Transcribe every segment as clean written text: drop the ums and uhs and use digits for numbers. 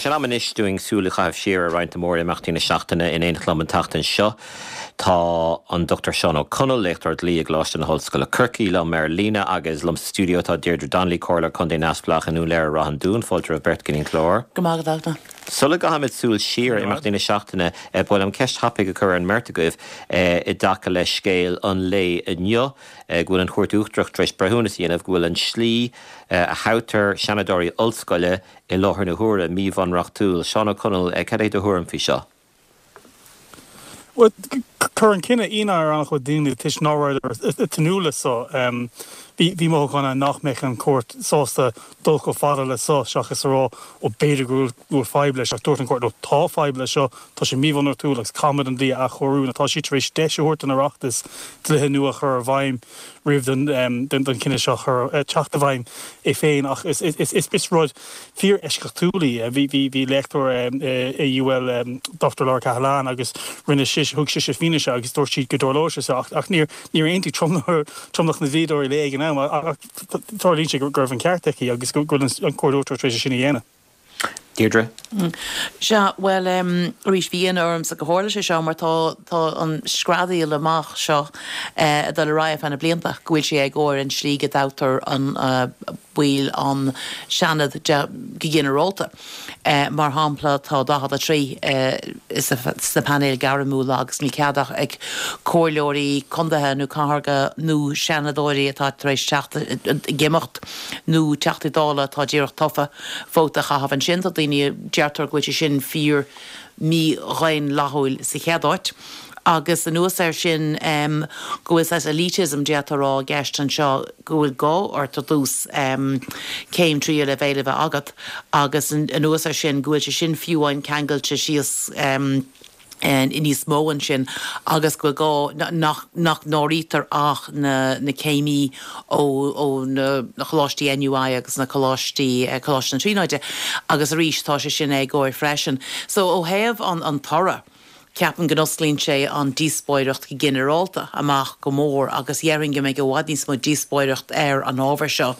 sé am is doing súla chaibh siar a roiint mór amachtaí na seachtaine in éonchlam an tachtain seo. Tá an Dr. Sean O'Connell lechtart lí a gláiste na Hallscoil Kirky le Merlína agus lom studio tá Deirdre Donnelly Corla chun dé nasplach anú léir rahan dún fáiltar a Bert Ginning Clór. Gomágadálta. Sulla go hamid súil siar amachtaí na seachtaine bhfuil am ceist hapig a chur an merrtagoibh I dacha le scéal an lé inniu ghfuil an chuirtúchtreacht treis breithúnas dhéanamh ghfuil an slí a hautar seanadóirí Ulscoile I láthair na huaire míbhanreacht túil. Sean O'Connell cad é do thuairim fí seo? Well, current kinda ina an go ding tish norward tenula so vi mo gona nach mech an court sosta dolko fadle so shachas ro o beide gul fible shach dorten court o ta fible so ta she mi von or two like common and the a choru na ta she trish de hort an arachtis to nu a her vaim riv den kinda shach her chacht vaim e fein ach is bis rod fear eskatuli vi lector AUL Dr. Laura Cahalan agus rinne shish hug shish finish agus door sheet gedorloche so ach near einti trom nach na vidor lege now Tarlín Gurvan Carteki agus go an cordótar treisir sinna dhéana. Deirdre? Se well rís bhíon orm sa go hála sé seo mar tá an scradaí le mach seo dá le raibh anna blianta gohfuil sé ag óir an slíige dátar an bhuiil an seanad generalta mar hampla tá 23 is sa panel garamú agus ní ceadach ag cóirleoirí condathe nó catharga nó seanadóirí atá treis gimocht nó teachtadála tá díreach tofa fóta chahabh an sin daoine deartar goit sin fíor mí rain lathúil sa cheadáit. Agus an nuas sin gois as elitism deatarrá gceist an seo gohfuil go or tá dús céim trí le bhéile bheith agat agus an nuas sin gohfuil sin fiúáin cangailte síos in níos móin sin agus go gá nach nóítar ach na céimí ó na choláistí NUI agus na choláistí choláist an trínáide agus a rís tá sé sin ag ggóir freisin. So ó héamh an tora ceapan gnoslín sé an díspóireacht go generalta amach go mór agus dhearinge me go bhhaid níos mó díspóireacht an ábhar seo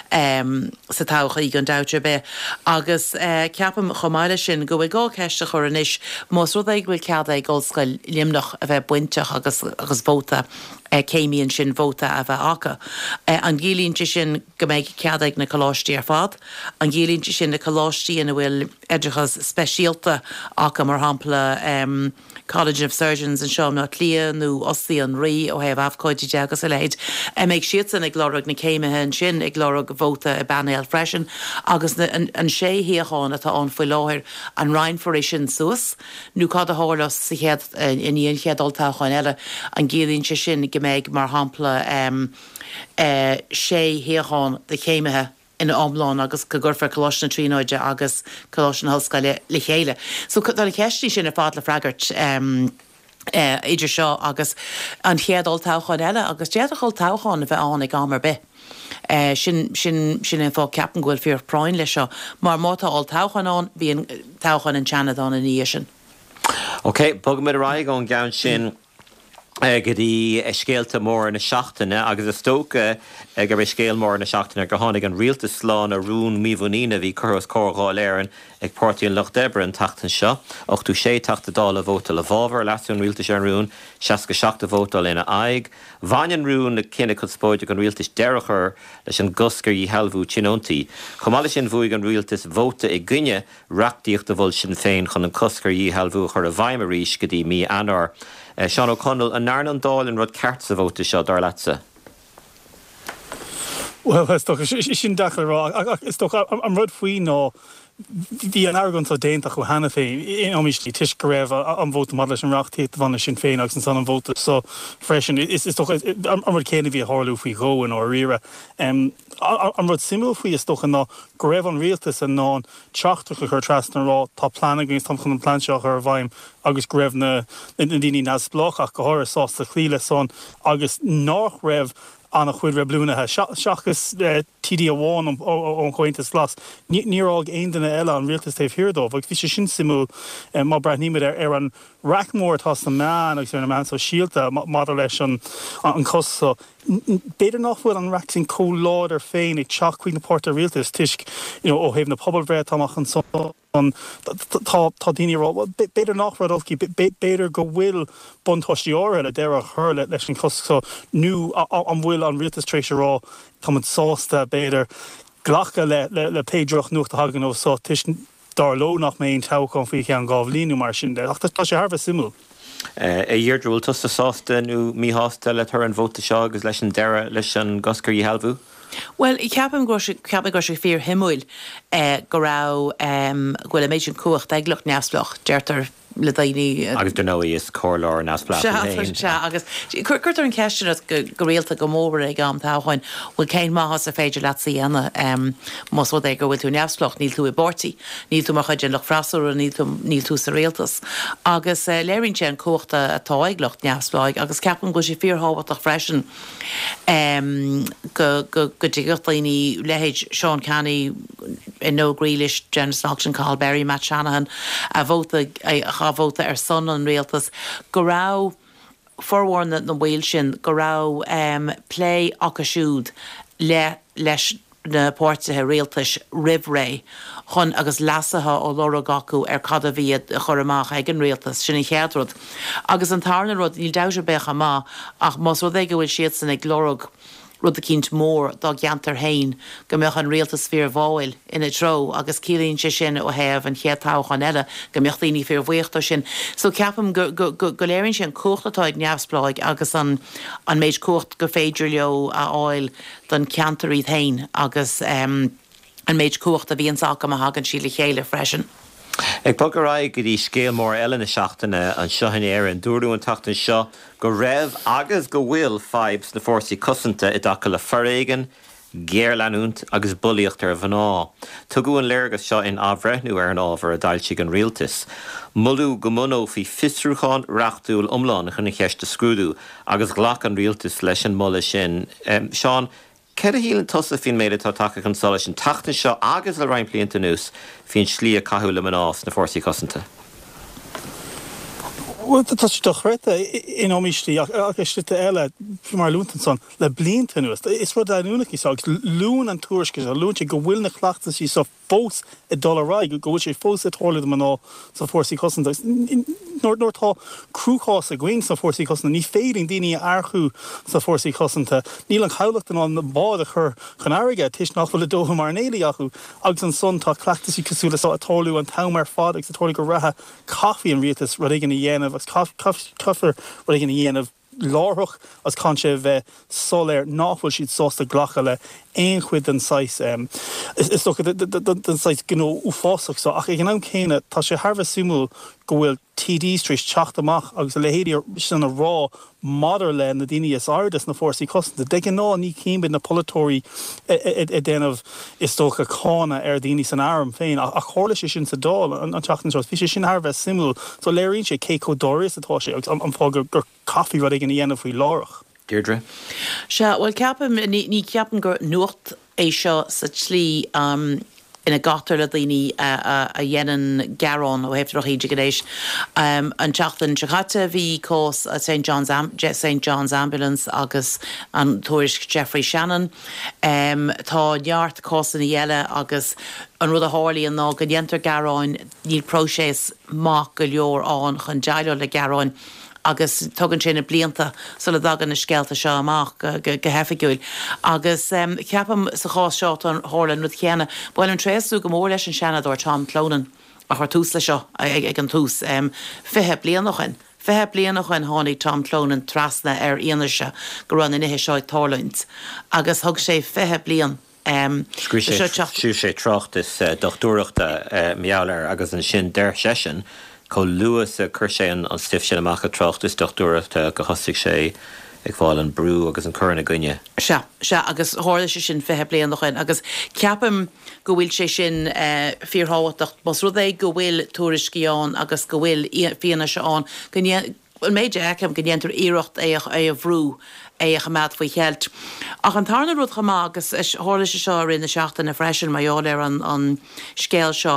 sa tácha í an dáte be. Agus ceapan chomáile sin go bhfuil gá ceiste chur anis más rud ag bhfuil cead ag Ulscoil limnach a bheith buinteach agus bóta céimíonn sin bóta a bheith acha. An gílínte sin go méid cead ag na choláistí ar fad, an gílínte sin na choláistí ina bhfuil idirchas speisialta acha mar hampla College of Surgeons and Sean Lia nó osí an rí ó heh afcóide deagas a leid. Méid siad san ag glórag na céimethe an sin ag glórag bóta a bannéal freisin agus an sé híocháin atá an foioi láthir an rain for sin suas nó cad a hálas sa chéad in íon chéadaltáchain eile an gílínte sin go méid mar hampla sé híocháin de céimethe in omláin agus go gurfa choláis na trínáide agus choláis na Hallscoile le chéile. So dá le ceistí sin ar fád le freagart idir seo agus an chéadál táchain eile agus déadachil táchain a bheith an ag amar be. Sin in fá ceapan ghfuil fíor práin lei seo, mar mátá all táchain an bhíon táchain an teanadán in níos sin. Ok, bug mid a raig an gaan sin gotí scéalta mór na seachtaine agus is tóca gur bh scéal mór na seachtaine go tháinig an rialta sláán a rún míomhnína bhí churas córáil éireann ag páirtíon Loch Debre an tachtain seo, 86 dála bhóta le bhábhar leasún rialta sé an rún, 67 bhóta lena aig, bhain rún na cinenne chud spóide an rialtas deirechar leis an goscar í helbhú tínóntaí. Chomáile sin bhuaig an rialtas bhóta i gcuine reachtaíocht a bhfuil sin féin chun an coscar í helbhú chur a bhaimiríis go dtí mí anar. Sean O'Connell, an náirn an dáil in rud ceart sa bhóta seo dar leatsa. Well, it's toch sin dachar rá. It's toch am rud faoi ná hí an airgann tá déintach go hena féin amíslí tuis go raibh an bhóta mar leis an reachtaí bhana sin féin agus an san an bhóta so freisin is toch an rud céanna bhí hálú faoi ggóin ó riire. An rud simú faoi is toch ná go raibh an rialtas an ná teachtar go chur trasna rá tá planna gins tam chun an planseach ar bhaim agus go raibh na daoine nás blachach go háir sásta chlíle son agus nach raibh an a chuid reblúnathe. Seachas TD amháin ó chuintas las. Nírág aon duine eile an rialtas taobh hirdómh, agus bhí sé sin simú má breithníimiid ar an racmór tá sa meán agus ar na meán so síalta mar leis an cos so beidir nach bhfuil an reacting có lád ar féin ag teach chuig na páirta rialtas tuisc ó thaobh na pobal bhreath amach an so tá daoine rá beidir nachradolcí beidir go bhfuil buntáisiúra a deire chuir leis an cos nu an bhfuil an rialtas rá tá sásta beidir ghlacha le péidirach nucht a hagan ó so tuis dar lo nach mé táchan fao an gáh líú mar sin de ach tá sé Harbh simú. Dheardrúil tusta sásta nó míásta le tar an bhóta seo agus leis an deire leis an goscar í helbhú? Well, I ceapan go sé fíor himúil go rá ghfuil méid an cuacht agloch neamsplach deirtar le daoine agus do nó is cóir neamsplach agus chuirtar an ceiste go réalta go mór ag am táhain bhfuil céin maithas a féidir leatsaí ana más bhd ag go bhfuil tú neamsplach níl tú i bortí, níl tú mar chuid an lech frasú a níl tú sa réaltas. Agus léironn sé an cuachta atá agloch neamsplach agus ceapan go sé fíorthhaach freisin go dtíocht daoine lehéid Seán Canny in nó grílis Janis Auction Carl Berry, Matt Shanahan a bhóta ar son an réaltas go rá forhharna na bhfuil sin go rá play acasiúd leis na pórtathe réaltais ribh ré chun agus lasathe ó lora gacu ar cad a bhíad a chur amach ag an réaltas sin i cheadrod. Agus an tarna rud níl deise becha má ach más rud ag go bhfuil siad san ag glórug rud a cinint mór dá geantar hain go meach an réaltas fíor bháil ina tro agus cílíonn sé sin ó heamh an cheadtáchan eile go meocht daoine fíor bhuiochtta sin. So ceapam go léironn sé an cuachtatáid neamhspláig agus an méid cuacht go féidir leo a áil don ceantaríd hain agus an méid cuacht a bhíon sac am a hagan sí le chéile freisin. Ag bogad go dtí scéal mór eile na seachtaine an seohan éar an dúrú an tachtain seo go raibh agus go bhfuil fibes na fórsaí cosanta i dtaca le foréigean, géarlanúnt agus buíocht ar bhaná. Tugadh an léargas seo in ábhreithnú ar an ábhar a dailsigh an rialtas. Mulú go mó fhí fistrúcháin reachtúil umláin chuna cheiste scrúdú agus ghlach an rialtas leis an mulla sin. Seán, Ceir a hílann tusa fin méile tá take an sola sin tachtain seo agus le rain blianta nús fin slí a cathú le manás na fórsaí cosanta. Well, tá sé dochreite in ómistí agus slite eile mar lúntan son le blianta nús. Is rud anúnaí agus lún an tuairisce a lúnte go bhfuil na chleachta sí sa fós i dólarráig go bhfuil sé fós atála maná sa fórsaí cosanta. Nóir tá cruúchás a gcuin sa fórsaí cosanta, ní féidir daoine archú sa fórsaí cosanta. Níl an chaolacht an bád a chur chun airige tuis nach bhfuil dótha mar néala acu agus an son tá cleachtasí cosúla sa atáú an tamar fád agus atála go ratha caithfí an rialtas rud ag an dhéanamh agus caithfar rud ag an dhéanamh láthach as can sé bheith soléir náfuil siad sásta ghlacha le éon chuid an sais is so den sais gó uásach so ach ag an am chéine tá sé Harbh simú go bhfuil TD tríéis teach amach agus le héidir sin a rá madidir le na daine is airdas na fórsaí cosanta. De ná ní céimbid na polytóí i déanamh is tócha cána ar daoine san áram féin a chóirla sé sin sa dáil an teachtain seo fi sé sin Harbh simú so léironn sé cécódóris atá sé agus an fá gur caithfí rud ag an dhéanamh faoi lárach. Deirdre? Se bhfuil ceapam ní ceapan gur nuacht é seo sa slí ina gatar le daoine a dhéanaan garrán ó heftroch idir godéis. An teachtain sechaite bhí cós a St. John's Ambulance agus an tuairisc Jeffrey Shannon. Tá neart cós in dhéile agus an rud a hálíí an ná go dhéantar garráin níl próséis má go leor an chun deile le garráin. Agus tugann sin na blianta so le dagan na scealta seo amach go hefigiúil. Agus ceapam sa chás seo an hálan rud chéanna, bhfuil an tréasú go mór leis an seanadúir Tom Clonan a chu tús le seo ag an tús. Fithe blianachin. Fithe blianachin tháinig Tom Clonan trasna ar ionise go run inithe seo tálaint. Agus thug sé fithe blian. Siú sé trocht is dochtúireachta meallar agus an sin deir sesin. Có luas a chur sé an stiif sin amach a trocht is dochtúireachta go thosaigh sé ag fáil an brú agus an chuir na gcuine. Se agus hála sé sin fithe blian nach chuin agus ceapam go bhfuil sé sin fíorthhaach mas rud é go bhfuil tuairiscíán agus go bhfuil fianna seán méide eicem go dhéantar iirecht é a bhrú é a chamad faoi chealt. Ach an tarna rud chamá agus hála sé seo rinne seachtain na freisin maiáil ar an scéal seo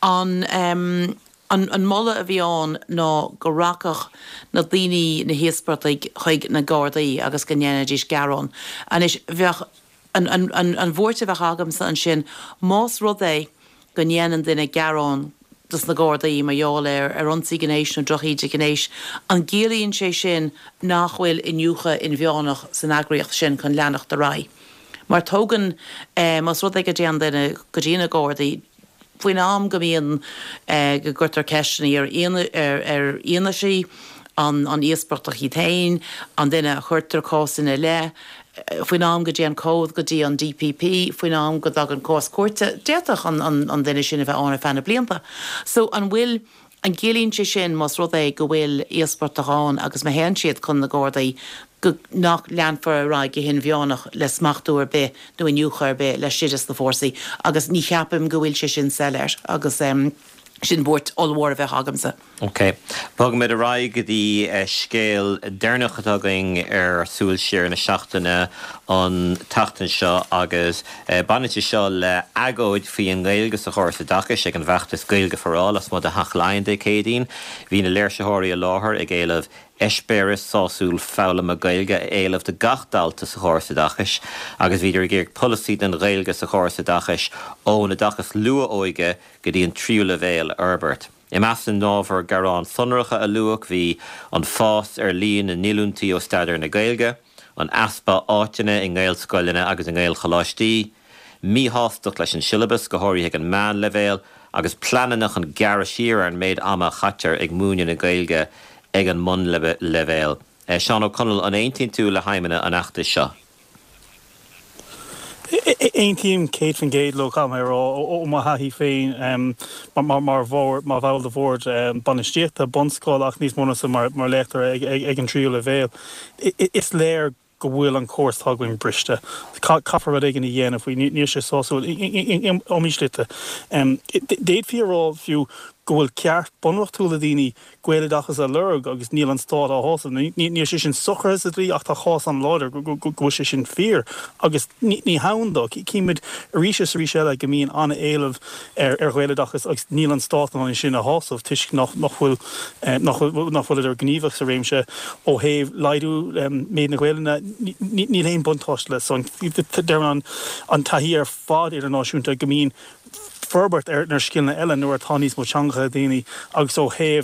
an molla a bhíán ná go racach na daoine na héaspartaigh chuig na Gardaí agus go nnéanadís garrán. An is bheith an bhórte bheith agam sa an sin más rud é go nnéanaan duine garrán dus na gcódaí mar ar ionsaí gnééis nó drochiide gnééis an géalaíonn sé sin nachhfuil inniucha in bheánach san agriocht sin chun leannach de rá. Mar tógan mas rud ag go dtíana gcódaí faoin am go bhíon go gurtar ceisinaí ar aana sí an íospartach í tain, an duine chuirtar cásanna le, faoin am go dtí an cód go dtí an DPP, faoin am go dag an cós cuairte, déach an duine sin a bheith anna fena blianta. So an bhfuil an gcéalaonn sé sin mas rud é go bhfuil íospartachán agus me héan siad chun na gcódaí go nach leanfar rá go hin bheánach le smachtúir be nó inniuchar be le sidas na fórsaí, agus ní cheapim go bhfuil sé sin sellir agus sin bort allhhar a bheith hagamsa. Ok. Pag mid a rá go dtí scéal déirnach atagaing ar súil siar na seachtaine an tatan seo agus banite seo le agóid faoi an gailgus a chóir sa dachas ag an bheachtas gailge forráil as mud a hachlainn de cédín, hí na léirseóirí a láthair ag éileh Espéris sásúil fála a gailge éileh de gachdalta sa chóir sa dachas, agus bhíidir géir policy den gailge sa chóir sa dachas ó na dachas lua óige go dtí an tríú le bhéal Herbert. I meas an nábhar garrán sonracha a luach bhí an fás ar líon na nílúntaí ó staidir na gailge, an aspa áiteine in gail scoiline agus in gail choláistí, míthastach leis an silabus go háirithe an meán le bhéal, agus plananach an gar siar an méid ama chatar ag múine na gailge ag an mun le bhéal. Seán O'Connell an 18 tú le haimena an achta seo. Ein team Kate van Gate lo kam her o ma ha hi féin mar val de woord banistete bonskol ach nís mona mar letter ag an triú le véil. Is léir go bhfuil an córs thughain briste. Caafar rud igen i dhéanamh faoi níor sé sásúil omíslite. Déad fiorrá fiú go bhfuil ceart bunrachtúla daoine gcuileadachas a lurg agus níl an stád á hása. Níor sé sin sochar is a drí ach tá chás an láidir go bhfuil sé sin fear. Agus ní handa cíimiid ríise eile go míon anna éileh ar gcuileadachas agus níl an stád an sin a hásamh tuisc nach bhfuil ar gníomhach sa réimse ó héh leidú méid na gcuileanna ní léon buntáist le son dean an taí ar fád ar an náisiúnta go míon Ferbert nar skillna eile nuair atánís mo teanga daoine agus ó héh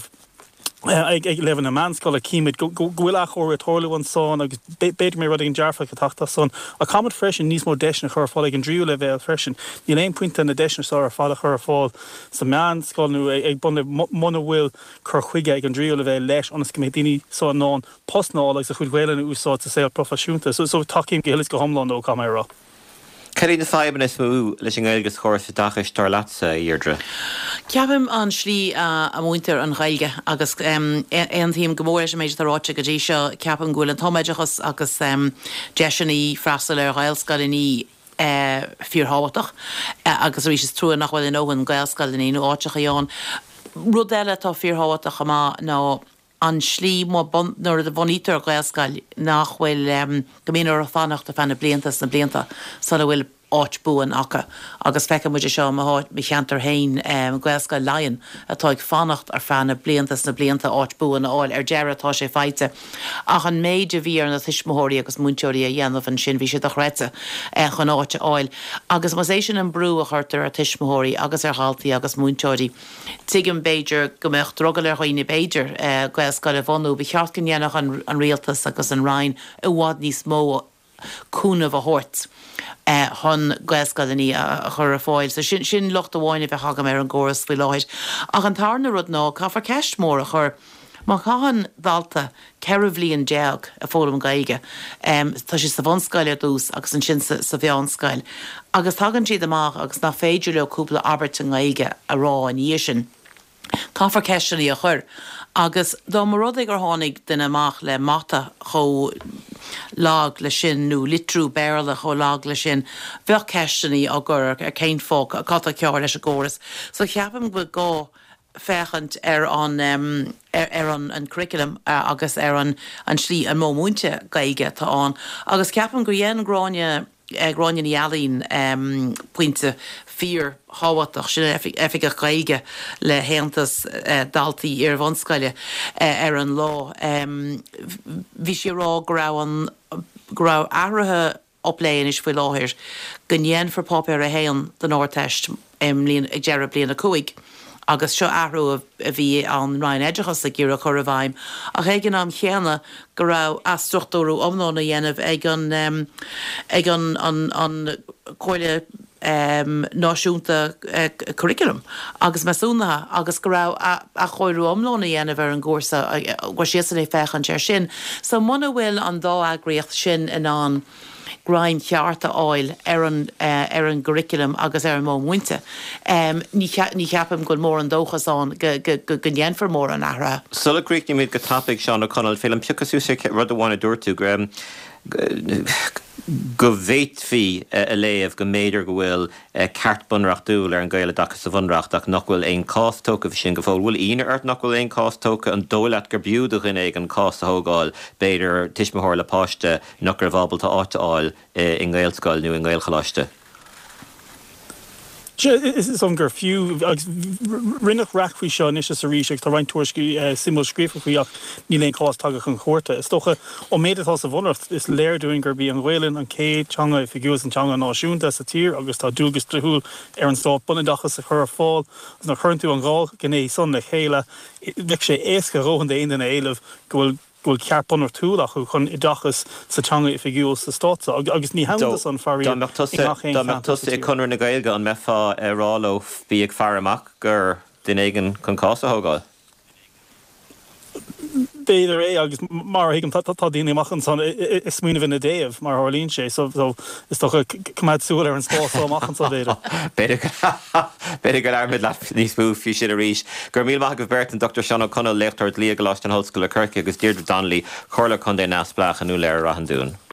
ag levan na manscoil a cíimiid gohfuil a chóir atólahain son agus beidir mé rud an dearfa go tachta son a camad freisin níos mó deisna chur fáil ag an dríú le bhéil freisin. Ní léon puinte na deisna sá ar fáil chur fáil sa manscoil nó ag bunna mna bhfuil chur chuige ag an dríú le bhéil leis anas go mé daoine sá ná postná agus a chuid bhhéile úsá sa sé profisiúnta, so takeím go hélas go homlán ó camera. Ceir na fáiban is mú leis an gailgus chóir sa dachas tar latsa Deirdre. Ceapim an slí a muintear an ghailge agus an tíim gomóir sem méidir aráte go dtí seo ceapim ghfuil an toméidechas agus deisianí freastal ar ghailscalaní fíorthábhaach agus rís trúa nach bhfuil in óhan gailscalaní nó áiteach aán. Rud eile tá fíorthábhaach amá ná an slí nuair a bhanítar glascail nach bhfuil gomíonar a fannacht a fanna bliantas na blianta sa bhfuil áit buan acha agus fecha muidir seo mi cheantar hain glascail lion atá ag fannacht ar fanna bliantas na blianta áit buan áil ar dearatá sé feite ach an méid a bhí ar na tuismóirí agus múnteoirí a dhéanamh an sin bhí sé dochreite chun áite áil agus mas é sin an brú a chuirtar a tuismóirí agus ar haltaí agus múnteoirí tuigim Beiidir gombeocht drogal ar chuoine Beiidir glascail a bhanú bhí cheart cin dhéanach an rialtas agus an rain a bhád níos mó cúnamh a hort. Hon glascalaní a chur a fáil, so sin locht a bháinine bheith hagam ar an ggóras bhí láid. Ach an tarna rud ná caafar ceist mór a chur má chahan dalta ceirh líon deag a fólam gaige. Tá si sa bhanscaile dús agus an sin sa bheánscail. Agus tagann siad amach agus ná féidir le cúpla Albert an gaige a rá an dhé sin. Caafar ceisteí a chur. Agus dá mar rud ag gur tháinig den amach le mata cho lag le sin nó litrú béirla cho lag le sin bheith ceisteí a gur ar céin fóg a cata ceáir leis a ggóras. So cheapam go gá fechant ar an curriculum agus ar an slí an mómúnte gaige tá an. Agus ceapam go dhéan gráine í alín puinte fír háhaach sin efik a gaige le héantas daltaí ar bhanscaile ar an lá. Bhí sé rá grá áirithe opléin is bfuil láthir gnéan for pop ar a héan den áteist líon ag dearad bliana a cuaig. agus seo ahrú a bhí an Ryan Edgechas a ggéire chur a bhaim. A réigen am chéanna go rah astruchtúrú omnána dhéanamh ag an cóile náisiúnta curriculum agus meúnathe agus go rah a choirú omlána dhéanamh ar an gcósa go sian é fechan teir sin. So muna bhfuil an dá agriocht sin in an Graim chearta áil ar an curriculum agus ar an mó muinte. Ní cheapam go mór an dóchasán go dhéanfar mór an ahra. Sulla Greek ní mid go tapig Seán O'Connell film pichasú sé rud bháinna dúirtú go bhéit hí a léamh go méidir go bhfuil ceart bunreacht dúil ar an gaile dachas sa bhunreacht ach nach bhfuil éon cásttóca bhí sin go fóil bhfuil ine ort nach bhfuil éon cásttóca an dóileat gur biúdach in ag an cásta thógáil beidir tiismithóir le páiste nach gur bhábalta áiteáil in gailscoil nó in gailchaláiste. Is gur fiú rinnach rachhui seo is a ríise tá rein tuaisci simú scrífachuíach ní léon cástagach an chóirta. Is stocha ó méadtá sa bhunracht is léirúing gur bí an bhfuilinn an cé teanga i fiús an teanga náisiúnta sa tír agus tá dúgus trúil ar an stát bunadachas a chur fáil as nach churnú an gáil gné son na chéile bhic sé éasca rohan de aon éileh gohfuil cearpónar túlach chu chun I dachas sa teanga I fiúil sa státa agus ní handas an farí. Dámachtas I chunar na gailge an mefa ráló bí ag fearamach gur den éigen chun cása thógáil. Béidir agus mar hiigem tá daoine amachchan san is smíanamh in a déobh mar tharlíonn sé, so is toch cumad súil ar an spás amachchan sa déidir. Beidir go armid le níos mú fiú sin a ríis. Gur míl maith go bheirt an Dr. Seán O'Connell lechtart lí go láist an Hallscoil a Kirky agus Deirdre Donnelly chorla chun dé nasplach anú leir a an dún.